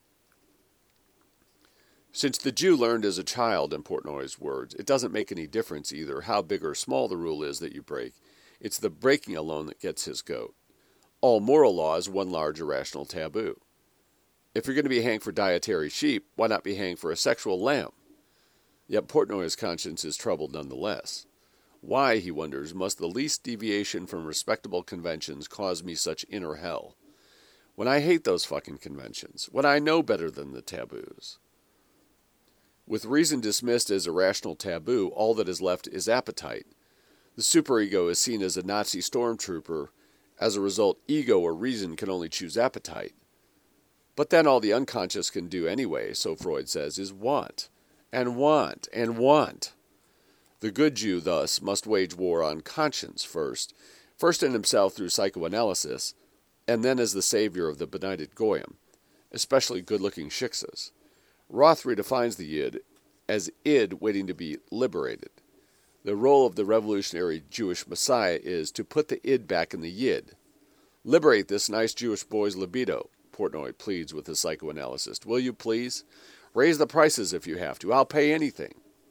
Since the Jew learned as a child, in Portnoy's words, it doesn't make any difference either how big or small the rule is that you break. It's the breaking alone that gets his goat. All moral law is one large irrational taboo. If you're going to be hanged for dietary sheep, why not be hanged for a sexual lamb? Yet Portnoy's conscience is troubled nonetheless. Why, he wonders, must the least deviation from respectable conventions cause me such inner hell? When I hate those fucking conventions, when I know better than the taboos. With reason dismissed as irrational taboo, all that is left is appetite. The superego is seen as a Nazi stormtrooper. As a result, ego or reason can only choose appetite. But then all the unconscious can do anyway, so Freud says, is want, and want, and want. The good Jew, thus, must wage war on conscience first, first in himself through psychoanalysis, and then as the savior of the benighted Goyim, especially good-looking shiksas. Roth redefines the Yid as id waiting to be liberated. The role of the revolutionary Jewish Messiah is to put the id back in the Yid. Liberate this nice Jewish boy's libido, Portnoy pleads with the psychoanalyst. Will you please? Raise the prices if you have to. I'll pay anything.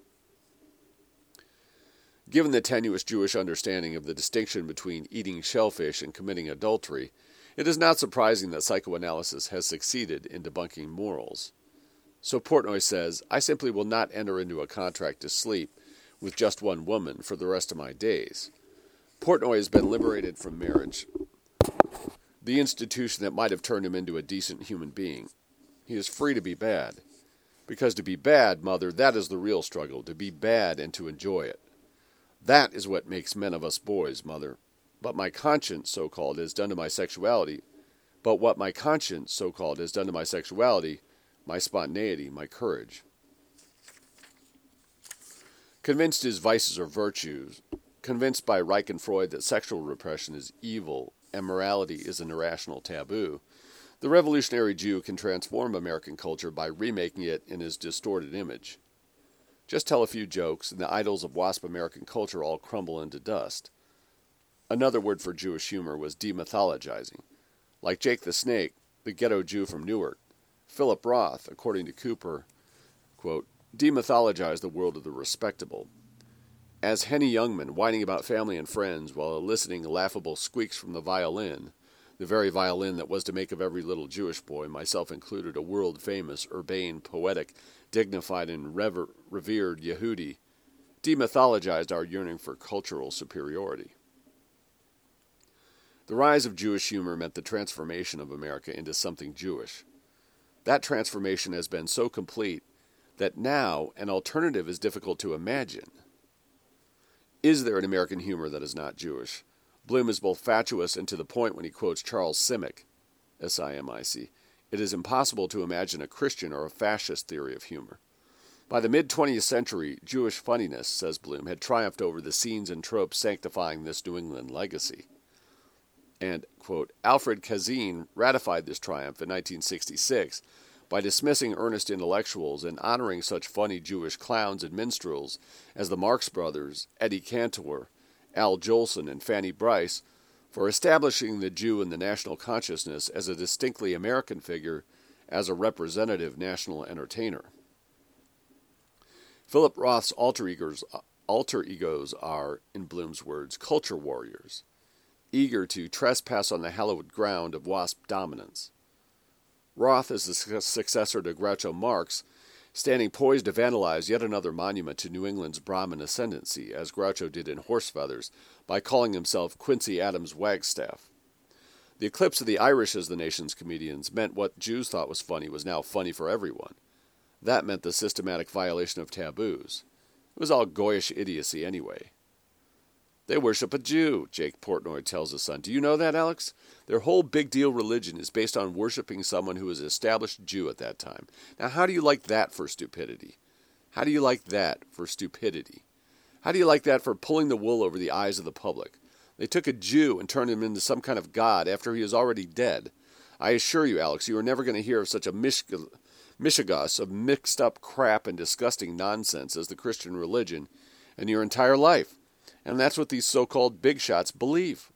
Given the tenuous Jewish understanding of the distinction between eating shellfish and committing adultery, it is not surprising that psychoanalysis has succeeded in debunking morals. So Portnoy says, I simply will not enter into a contract to sleep with just one woman for the rest of my days. Portnoy has been liberated from marriage, the institution that might have turned him into a decent human being. He is free to be bad. Because to be bad, mother, that is the real struggle, to be bad and to enjoy it. That is what makes men of us boys, mother. But my conscience, so-called, has done to my sexuality. But what my conscience, so-called, has done to my sexuality, my spontaneity, my courage. Convinced his vices are virtues, convinced by Reich and Freud that sexual repression is evil and morality is an irrational taboo, the revolutionary Jew can transform American culture by remaking it in his distorted image. Just tell a few jokes, and the idols of WASP American culture all crumble into dust. Another word for Jewish humor was demythologizing. Like Jake the Snake, the ghetto Jew from Newark, Philip Roth, according to Cooper, quote, demythologized the world of the respectable. As Henny Youngman, whining about family and friends while eliciting laughable squeaks from the violin, the very violin that was to make of every little Jewish boy, myself included, a world-famous, urbane, poetic, dignified, and rever- revered Yehudi, demythologized our yearning for cultural superiority. The rise of Jewish humor meant the transformation of America into something Jewish. That transformation has been so complete that now an alternative is difficult to imagine. Is there an American humor that is not Jewish? Bloom is both fatuous and to the point when he quotes Charles Simic, S I M I C. It is impossible to imagine a Christian or a fascist theory of humor. By the mid-twentieth century, Jewish funniness, says Bloom, had triumphed over the scenes and tropes sanctifying this New England legacy. And, quote, Alfred Kazin ratified this triumph in nineteen sixty-six by dismissing earnest intellectuals and honoring such funny Jewish clowns and minstrels as the Marx Brothers, Eddie Cantor, Al Jolson, and Fanny Brice for establishing the Jew in the national consciousness as a distinctly American figure, as a representative national entertainer. Philip Roth's alter egos, alter egos are, in Bloom's words, culture warriors, eager to trespass on the hallowed ground of WASP dominance. Roth is the successor to Groucho Marx, standing poised to vandalize yet another monument to New England's Brahmin ascendancy, as Groucho did in Horse Feathers, by calling himself Quincy Adams Wagstaff. The eclipse of the Irish as the nation's comedians meant what Jews thought was funny was now funny for everyone. That meant the systematic violation of taboos. It was all goyish idiocy anyway. They worship a Jew, Jake Portnoy tells his son. Do you know that, Alex? Their whole big deal religion is based on worshiping someone who was an established Jew at that time. Now, how do you like that for stupidity? How do you like that for stupidity? How do you like that for pulling the wool over the eyes of the public? They took a Jew and turned him into some kind of god after he was already dead. I assure you, Alex, you are never going to hear of such a mish- mishigas of mixed-up crap and disgusting nonsense as the Christian religion in your entire life. And that's what these so-called big shots believe.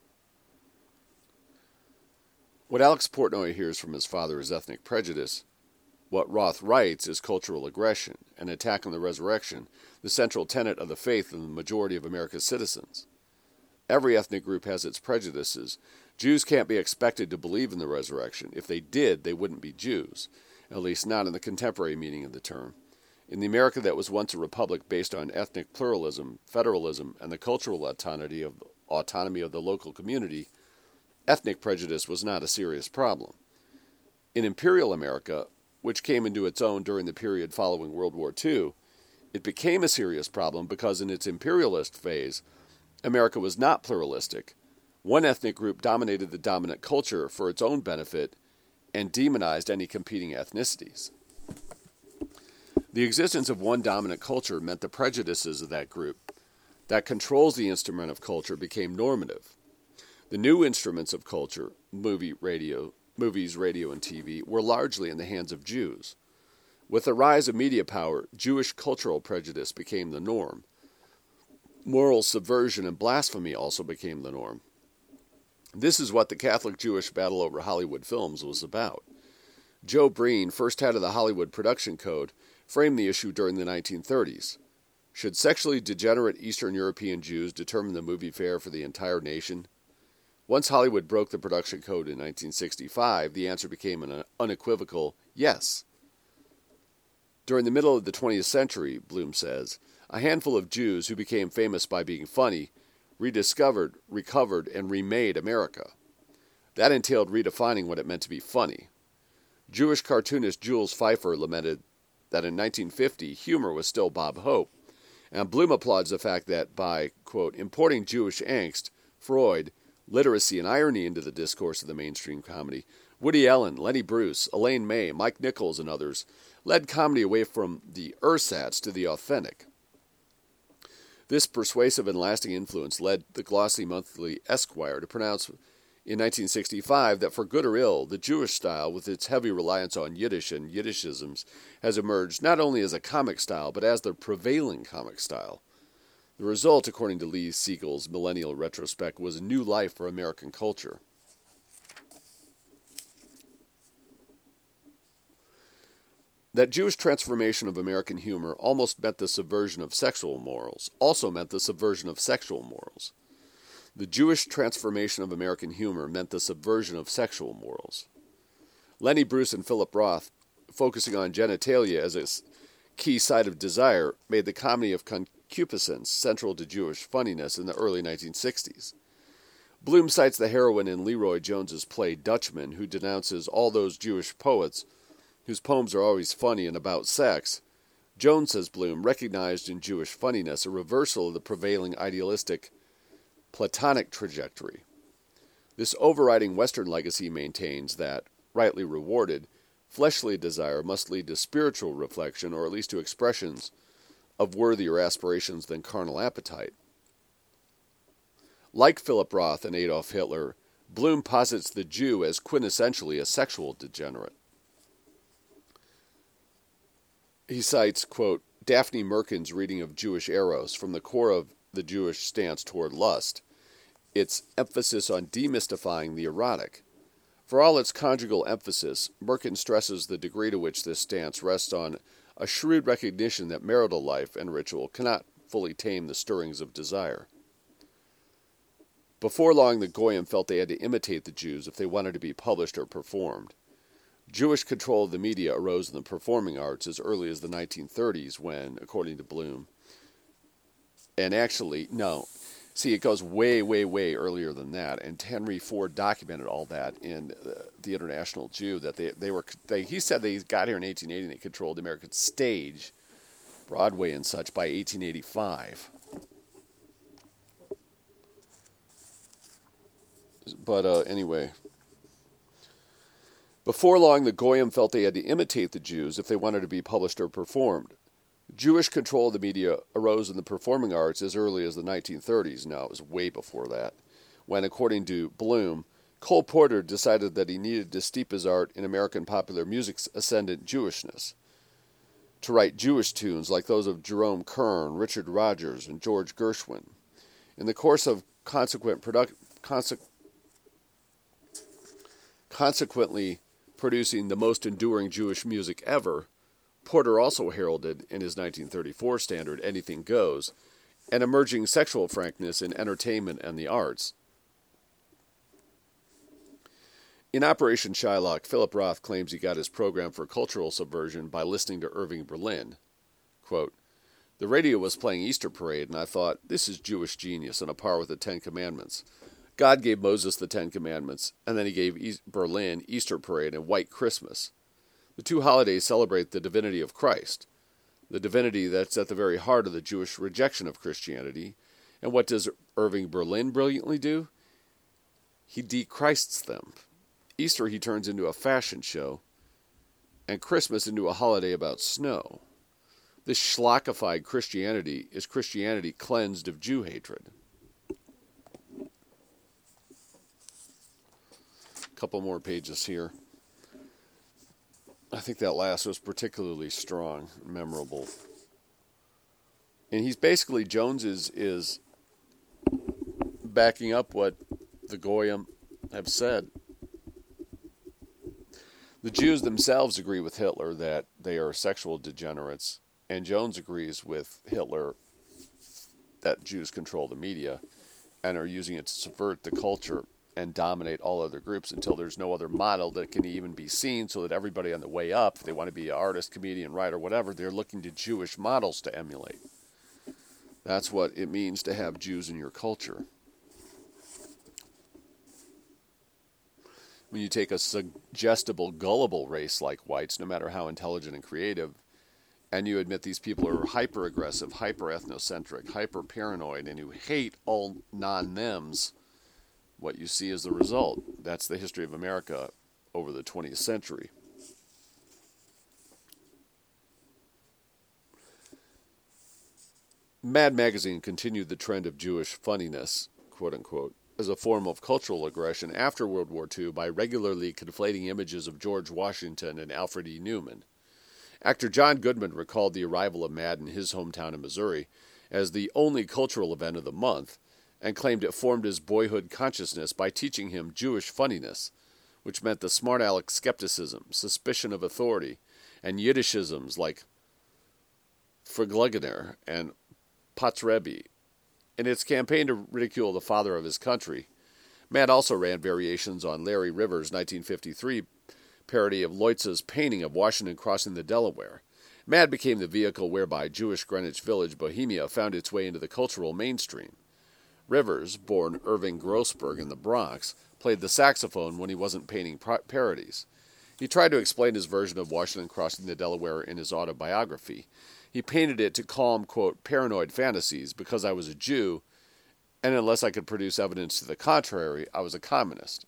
What Alex Portnoy hears from his father is ethnic prejudice. What Roth writes is cultural aggression, an attack on the resurrection, the central tenet of the faith of the majority of America's citizens. Every ethnic group has its prejudices. Jews can't be expected to believe in the resurrection. If they did, they wouldn't be Jews, at least not in the contemporary meaning of the term. In the America that was once a republic based on ethnic pluralism, federalism, and the cultural autonomy of, autonomy of the local community, ethnic prejudice was not a serious problem. In Imperial America, which came into its own during the period following World War Two, it became a serious problem because in its imperialist phase, America was not pluralistic. One ethnic group dominated the dominant culture for its own benefit and demonized any competing ethnicities. The existence of one dominant culture meant the prejudices of that group that controls the instrument of culture became normative. The new instruments of culture, movie, radio, movies, radio, and T V, were largely in the hands of Jews. With the rise of media power, Jewish cultural prejudice became the norm. Moral subversion and blasphemy also became the norm. This is what the Catholic-Jewish battle over Hollywood films was about. Joe Breen, first head of the Hollywood Production Code, framed the issue during the nineteen thirties. Should sexually degenerate Eastern European Jews determine the movie fare for the entire nation? Once Hollywood broke the production code in nineteen sixty-five, the answer became an unequivocal yes. During the middle of the twentieth century, Bloom says, a handful of Jews who became famous by being funny rediscovered, recovered, and remade America. That entailed redefining what it meant to be funny. Jewish cartoonist Jules Feiffer lamented that in nineteen fifty, humor was still Bob Hope, and Bloom applauds the fact that by, quote, importing Jewish angst, Freud, literacy, and irony into the discourse of the mainstream comedy, Woody Allen, Lenny Bruce, Elaine May, Mike Nichols, and others led comedy away from the ersatz to the authentic. This persuasive and lasting influence led the glossy monthly Esquire to pronounce in nineteen sixty-five that for good or ill, the Jewish style, with its heavy reliance on Yiddish and Yiddishisms, has emerged not only as a comic style, but as the prevailing comic style. The result, according to Lee Siegel's Millennial Retrospect, was a new life for American culture. That Jewish transformation of American humor almost meant the subversion of sexual morals, also meant the subversion of sexual morals. The Jewish transformation of American humor meant the subversion of sexual morals. Lenny Bruce and Philip Roth, focusing on genitalia as a key site of desire, made the comedy of concupiscence central to Jewish funniness in the early nineteen sixties. Bloom cites the heroine in Leroy Jones's play Dutchman, who denounces all those Jewish poets whose poems are always funny and about sex. Jones, says Bloom, recognized in Jewish funniness a reversal of the prevailing idealistic Platonic trajectory. This overriding Western legacy maintains that, rightly rewarded, fleshly desire must lead to spiritual reflection, or at least to expressions of worthier aspirations than carnal appetite. Like Philip Roth and Adolf Hitler, Bloom posits the Jew as quintessentially a sexual degenerate. He cites, quote, Daphne Merkin's reading of Jewish Eros from the core of the Jewish stance toward lust, its emphasis on demystifying the erotic. For all its conjugal emphasis, Merkin stresses the degree to which this stance rests on a shrewd recognition that marital life and ritual cannot fully tame the stirrings of desire. Before long, the Goyim felt they had to imitate the Jews if they wanted to be published or performed. Jewish control of the media arose in the performing arts as early as the nineteen thirties when, according to Bloom, and actually, no, see, it goes way, way, way earlier than that, and Henry Ford documented all that in uh, The International Jew, that they, they were, they, he said they got here in eighteen eighty and they controlled the American stage, Broadway and such, by eighteen eighty-five. But uh, anyway, before long, the Goyim felt they had to imitate the Jews if they wanted to be published or performed. Jewish control of the media arose in the performing arts as early as the nineteen thirties. Now, it was way before that, when, according to Bloom, Cole Porter decided that he needed to steep his art in American popular music's ascendant Jewishness, to write Jewish tunes like those of Jerome Kern, Richard Rodgers, and George Gershwin. In the course of consequent product, conse- consequently producing the most enduring Jewish music ever, Porter also heralded, in his nineteen thirty-four standard, Anything Goes, an emerging sexual frankness in entertainment and the arts. In Operation Shylock, Philip Roth claims he got his program for cultural subversion by listening to Irving Berlin. Quote, the radio was playing Easter Parade, and I thought, this is Jewish genius on a par with the Ten Commandments. God gave Moses the Ten Commandments, and then he gave e- Berlin Easter Parade and White Christmas. The two holidays celebrate the divinity of Christ, the divinity that's at the very heart of the Jewish rejection of Christianity. And what does Irving Berlin brilliantly do? He de-Christs them. Easter he turns into a fashion show, and Christmas into a holiday about snow. This schlockified Christianity is Christianity cleansed of Jew hatred. A couple more pages here. I think that last was particularly strong, memorable. And he's basically, Jones is, is backing up what the Goyim have said. The Jews themselves agree with Hitler that they are sexual degenerates, and Jones agrees with Hitler that Jews control the media and are using it to subvert the culture and dominate all other groups until there's no other model that can even be seen, so that everybody on the way up, if they want to be an artist, comedian, writer, whatever, they're looking to Jewish models to emulate. That's what it means to have Jews in your culture. When you take a suggestible, gullible race like whites, no matter how intelligent and creative, and you admit these people are hyper-aggressive, hyper-ethnocentric, hyper-paranoid, and who hate all non-thems, what you see is the result. That's the history of America over the twentieth century. Mad Magazine continued the trend of Jewish funniness, quote-unquote, as a form of cultural aggression after World War Two by regularly conflating images of George Washington and Alfred E. Neuman. Actor John Goodman recalled the arrival of Mad in his hometown in Missouri as the only cultural event of the month, and claimed it formed his boyhood consciousness by teaching him Jewish funniness, which meant the smart aleck skepticism, suspicion of authority, and Yiddishisms like Verglegener and Patzrebi. In its campaign to ridicule the father of his country, Mad also ran variations on Larry Rivers' nineteen fifty-three parody of Leutz's painting of Washington crossing the Delaware. Mad became the vehicle whereby Jewish Greenwich Village Bohemia found its way into the cultural mainstream. Rivers, born Irving Grossberg in the Bronx, played the saxophone when he wasn't painting parodies. He tried to explain his version of Washington crossing the Delaware in his autobiography. He painted it to calm, quote, paranoid fantasies because I was a Jew, and unless I could produce evidence to the contrary, I was a communist.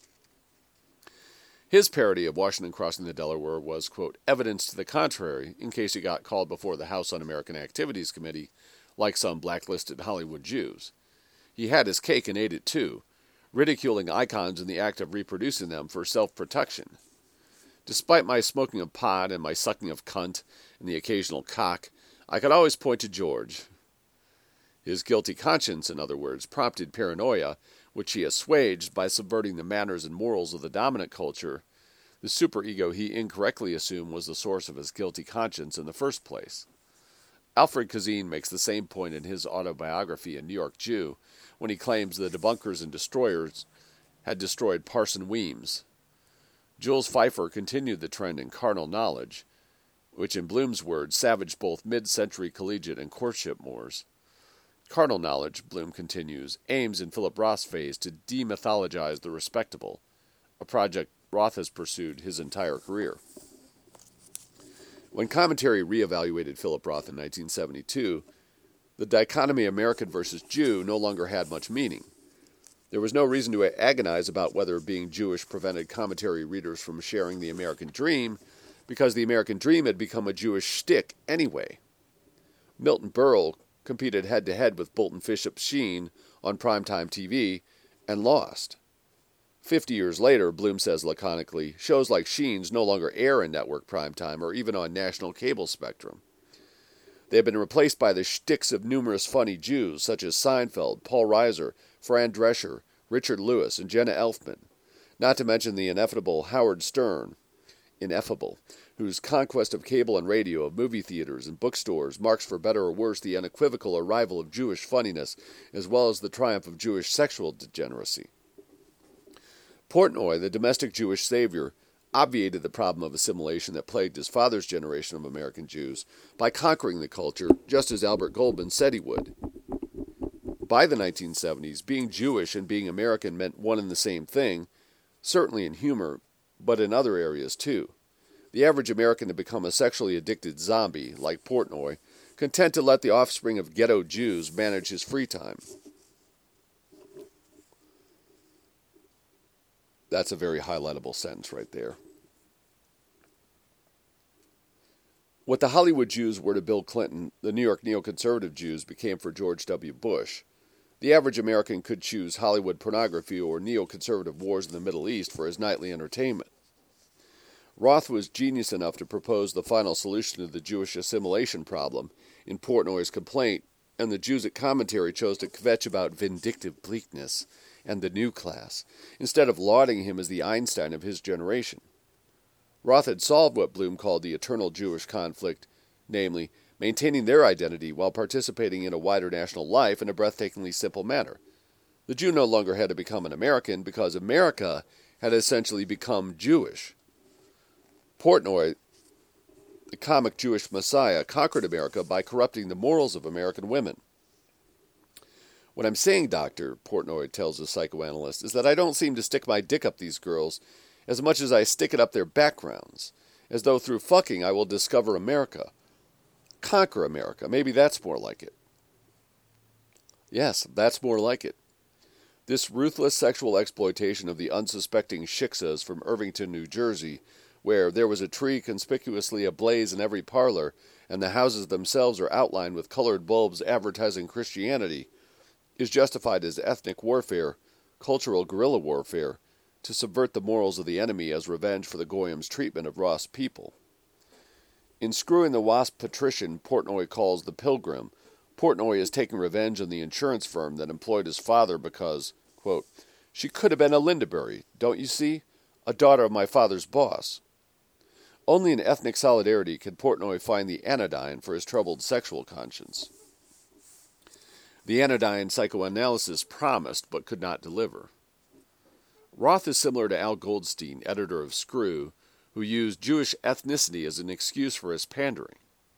His parody of Washington crossing the Delaware was, quote, evidence to the contrary, in case he got called before the House Un-American Activities Committee, like some blacklisted Hollywood Jews. He had his cake and ate it too. ridiculing icons in the act of reproducing them for self-protection. Despite my smoking of pot and my sucking of cunt and the occasional cock, I could always point to George. His guilty conscience, in other words, prompted paranoia, which he assuaged by subverting the manners and morals of the dominant culture, the superego he incorrectly assumed was the source of his guilty conscience in the first place. Alfred Kazin makes the same point in his autobiography, A New York Jew, when he claims the debunkers and destroyers had destroyed Parson Weems. Jules Feiffer continued the trend in carnal knowledge, which in Bloom's words savaged both mid-century collegiate and courtship mores. Carnal knowledge, Bloom continues, aims in Philip Roth's phase to demythologize the respectable, a project Roth has pursued his entire career. When Commentary reevaluated Philip Roth in nineteen seventy-two, the dichotomy American versus Jew no longer had much meaning. There was no reason to agonize about whether being Jewish prevented Commentary readers from sharing the American dream, because the American dream had become a Jewish shtick anyway. Milton Berle competed head-to-head with Bolton Bishop Sheen on primetime T V and lost. Fifty years later, Bloom says laconically, shows like Sheen's no longer air in network primetime or even on national cable spectrum. They have been replaced by the shticks of numerous funny Jews, such as Seinfeld, Paul Reiser, Fran Drescher, Richard Lewis, and Jenna Elfman, not to mention the ineffable Howard Stern, ineffable, whose conquest of cable and radio, of movie theaters and bookstores marks for better or worse the unequivocal arrival of Jewish funniness, as well as the triumph of Jewish sexual degeneracy. Portnoy, the domestic Jewish savior, obviated the problem of assimilation that plagued his father's generation of American Jews by conquering the culture, just as Albert Goldman said he would. By the nineteen seventies, being Jewish and being American meant one and the same thing, certainly in humor, but in other areas too. The average American had become a sexually addicted zombie, like Portnoy, content to let the offspring of ghetto Jews manage his free time. That's a very highlightable sentence right there. What the Hollywood Jews were to Bill Clinton, the New York neoconservative Jews became for George W. Bush. The average American could choose Hollywood pornography or neoconservative wars in the Middle East for his nightly entertainment. Roth was genius enough to propose the final solution to the Jewish assimilation problem in Portnoy's complaint, and the Jews at Commentary chose to kvetch about vindictive bleakness and the new class, instead of lauding him as the Einstein of his generation. Roth had solved what Bloom called the eternal Jewish conflict, namely, maintaining their identity while participating in a wider national life in a breathtakingly simple manner. The Jew no longer had to become an American because America had essentially become Jewish. Portnoy, the comic Jewish messiah, conquered America by corrupting the morals of American women. What I'm saying, Doctor, Portnoy tells the psychoanalyst, is that I don't seem to stick my dick up these girls as much as I stick it up their backgrounds, as though through fucking I will discover America. Conquer America. Maybe that's more like it. Yes, that's more like it. This ruthless sexual exploitation of the unsuspecting shiksas from Irvington, New Jersey, where there was a tree conspicuously ablaze in every parlor, and the houses themselves are outlined with colored bulbs advertising Christianity, is justified as ethnic warfare, cultural guerrilla warfare, to subvert the morals of the enemy as revenge for the Goyim's treatment of Roth's people. In Screwing the Wasp Patrician, Portnoy calls the Pilgrim, Portnoy is taking revenge on the insurance firm that employed his father because, quote, she could have been a Lindaberry, don't you see? A daughter of my father's boss. Only in ethnic solidarity can Portnoy find the anodyne for his troubled sexual conscience. The anodyne psychoanalysis promised but could not deliver. Roth is similar to Al Goldstein, editor of Screw, who used Jewish ethnicity as an excuse for his pandering.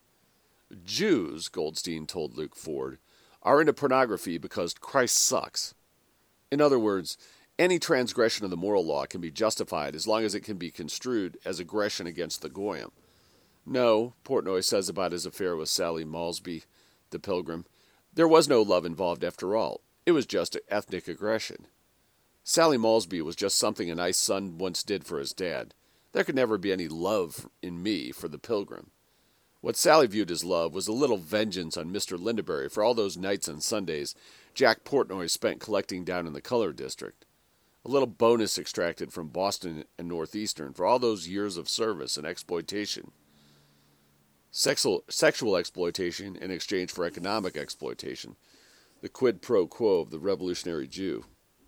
Jews, Goldstein told Luke Ford, are into pornography because Christ sucks. In other words, any transgression of the moral law can be justified as long as it can be construed as aggression against the Goyim. No, Portnoy says about his affair with Sally Malsby, the Pilgrim, there was no love involved after all. It was just ethnic aggression. Sally Malsby was just something a nice son once did for his dad. There could never be any love in me for the Pilgrim. What Sally viewed as love was a little vengeance on Mister Lindaberry for all those nights and Sundays Jack Portnoy spent collecting down in the color district. A little bonus extracted from Boston and Northeastern for all those years of service and exploitation. Sexual, sexual exploitation in exchange for economic exploitation. The quid pro quo of the revolutionary Jew.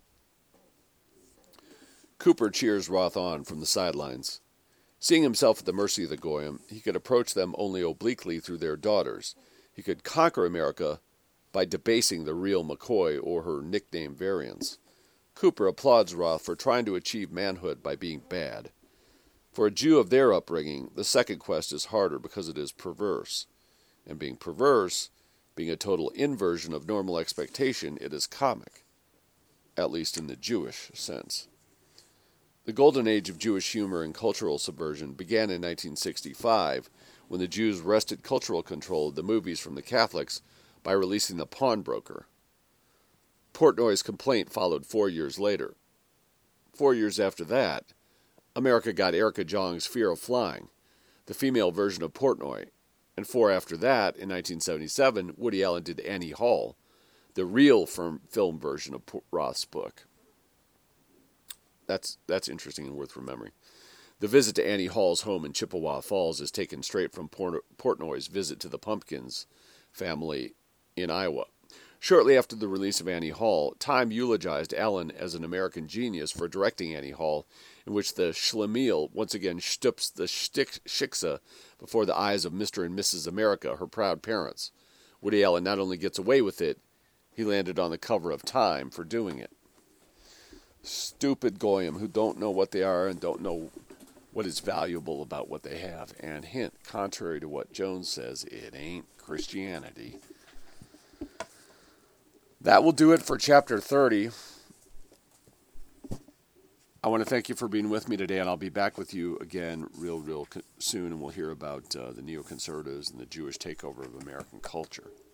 Cooper cheers Roth on from the sidelines. Seeing himself at the mercy of the Goyim, he could approach them only obliquely through their daughters. He could conquer America by debasing the real McCoy or her nickname variants. Cooper applauds Roth for trying to achieve manhood by being bad. For a Jew of their upbringing, the second quest is harder because it is perverse. And being perverse, being a total inversion of normal expectation, it is comic, at least in the Jewish sense. The golden age of Jewish humor and cultural subversion began in nineteen sixty-five, when the Jews wrested cultural control of the movies from the Catholics by releasing The Pawnbroker. Portnoy's Complaint followed four years later. Four years after that, America got Erica Jong's Fear of Flying, the female version of Portnoy, and four after that, in nineteen seventy-seven, Woody Allen did Annie Hall, the real film version of Roth's book. That's that's interesting and worth remembering. The visit to Annie Hall's home in Chippewa Falls is taken straight from Portnoy's visit to the Pumpkins family in Iowa. Shortly after the release of Annie Hall, Time eulogized Allen as an American genius for directing Annie Hall, in which the schlemiel once again stups the shtick shiksa before the eyes of Mister and Missus America, her proud parents. Woody Allen not only gets away with it, he landed on the cover of Time for doing it. Stupid goyim who don't know what they are and don't know what is valuable about what they have. And hint, contrary to what Jones says, it ain't Christianity. That will do it for Chapter thirty. I want to thank you for being with me today, and I'll be back with you again real, real soon, and we'll hear about uh, the neoconservatives and the Jewish takeover of American culture.